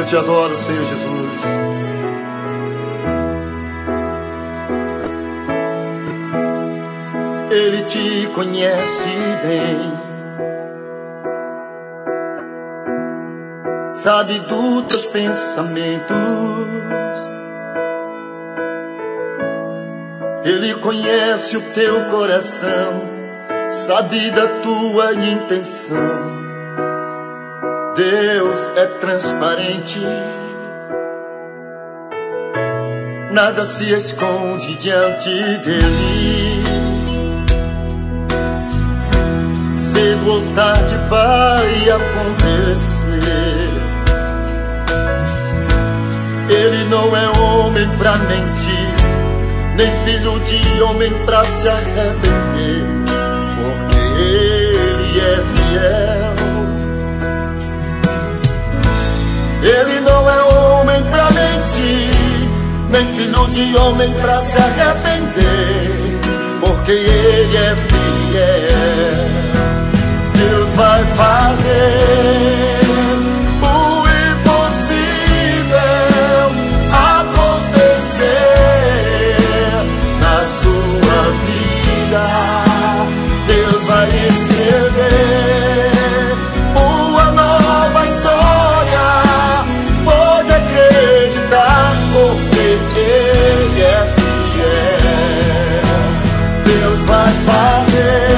te adoro, Senhor Jesus. Ele te conhece bem, sabe dos teus pensamentos. Ele conhece o teu coração, sabe da tua intenção. Deus é transparente, nada se esconde diante dele. Cedo ou tarde vai acontecer. Ele não é homem pra mentir, nem filho de homem pra se arrepender, porque ele é fiel. Ele não é homem pra mentir, nem filho de homem pra se arrepender, porque ele é fiel. Deus vai fazer o impossível acontecer na sua vida. Deus vai escrever uma nova história. Pode acreditar, porque Ele é fiel. Deus vai fazer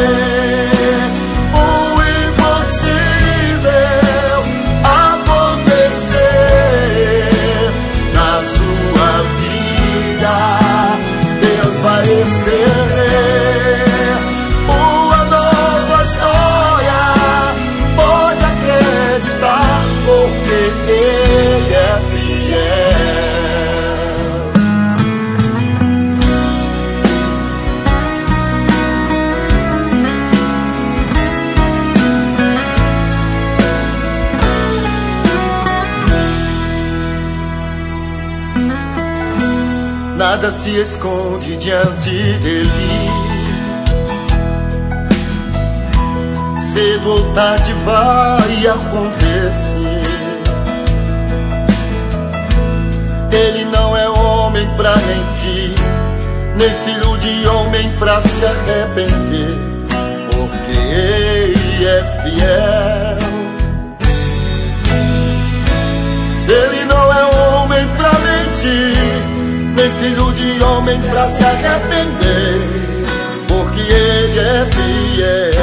nada se esconde diante dele. Cedo ou tarde vai acontecer. Ele não é homem pra mentir, nem filho de homem pra se arrepender, porque ele é fiel. Ele não é homem pra mentir, nem filho de homem pra se arrepender, porque ele é fiel.